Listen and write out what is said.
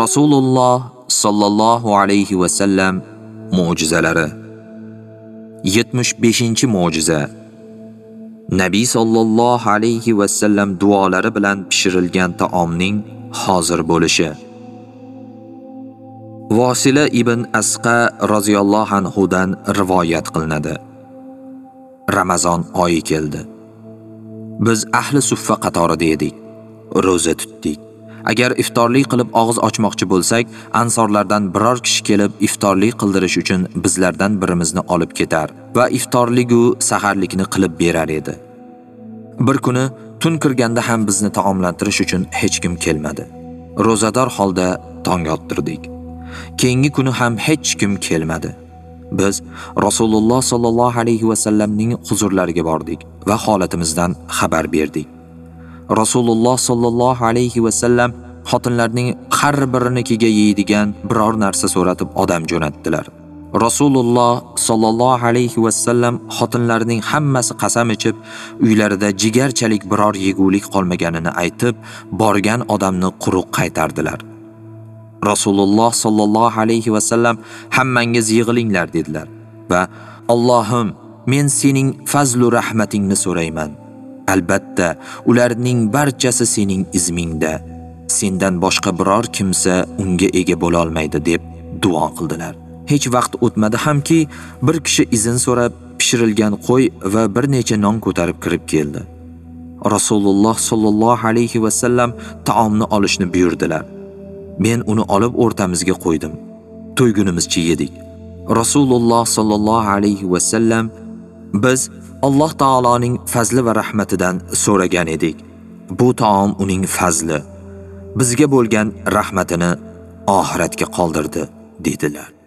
Rasululloh sallallohu alayhi va sallam mo'jizalari. 75-mo'jiza. Nabiy sallallohu alayhi va sallam duolari bilan pishirilgan taomning hozir bo'lishi. Vosila ibn Asqa roziyallohu anhu dan rivoyat qilinadi. Ramazon oyi keldi. Biz ahli suffa qatorida edik. Roza tutdik. Agar iftorlik qilib og'iz ochmoqchi bo'lsak, ansorlardan biror kishi kelib iftorlik qildirish uchun bizlardan birimizni olib ketar va iftorlik u saharlikni qilib berar edi. Bir kuni tun kirganda ham bizni taomlantirish uchun hech kim kelmadi. Ro'zador holda tong ottirdik. Keyingi kuni ham hech kim kelmadi. Biz Rasululloh sallallohu alayhi va sallamning huzurlariga bordik va holatimizdan xabar berdik. Rasululloh sallallohu alayhi va sallam xotinlarning har birinikiga yeydigan biror narsa so'ratib odam jo'natdilar. Rasululloh sallallohu alayhi va sallam xotinlarning hammasi qasam ichib, uylarida jigarchalik biror yegulik qolmaganini aytib, borgan odamni quruq qaytardilar. Rasululloh sallallohu alayhi va sallam hammangiz yig'ilinglar dedilar va Allohim, men sening fazlu rahmatingni so'rayman. Albatta, ularning barchasi sening izmingda. Sendan boshqa biror kimsa unga ega bo'la olmaydi deb duo qildilar. Hech vaqt o'tmadi hamki, bir kishi izn so'rab pishirilgan qo'y va bir necha non ko'tarib kirib keldi. Rasululloh sallallohu alayhi va sallam taomni olishni buyurdilar. Men uni olib o'rtamizga qo'ydim. To'ygunimizcha yedik. Rasululloh sallallohu alayhi va sallam biz Alloh taoloning fazli va rahmatidan so'ragan edik. Bu taom uning fazli, bizga bo'lgan rahmatini oxiratga qoldirdi, dedilar.